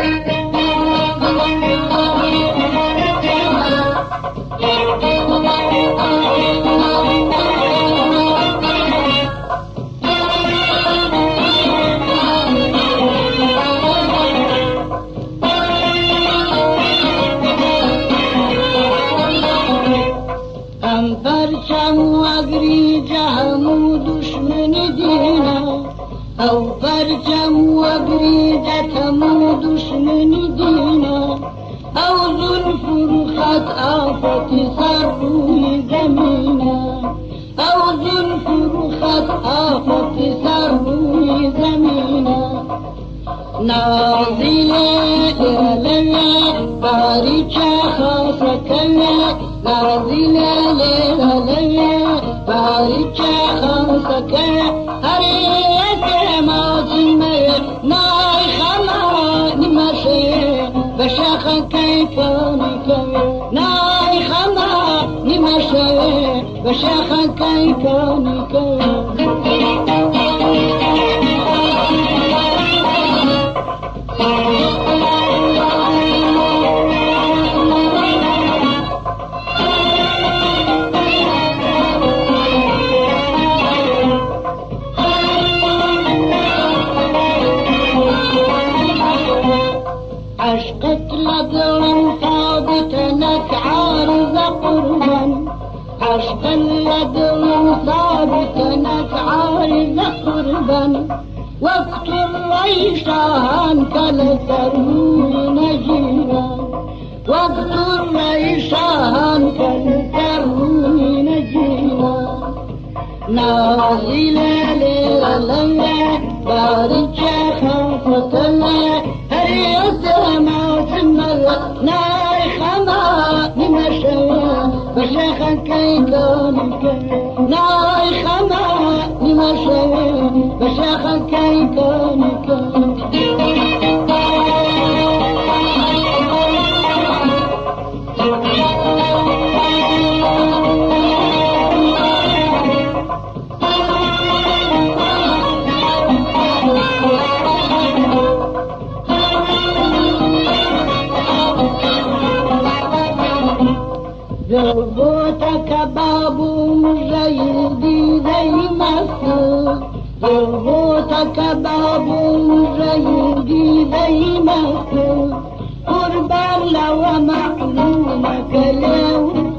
او پرچم و گریزتم دشمنی دینا او زلف رخت آفت سر روی زمینا او زلف رخت آفت سر روی زمینا نازل لله باریچه خاصته نازل لله باریچه خاصته نای خمانی مشه بشخ کیفانی که نای خمانی مشه بشخ کیفانی که عشقت لدرا ثابتنك عارض قربا عشق لدرا ثابتنك عارض قربا وقت الريشان كالتروي نجيرا وقت الريشان كالتروي نجيرا نازل لله بارجة خافتنا ناي خما نمشي بشخ كيكونك ناي خما نمشي بشخ كيكونك ضربوتك بابو مجيدي زي مصر ضربوتك بابو مجيدي زي مصر قربان لو معلومك لو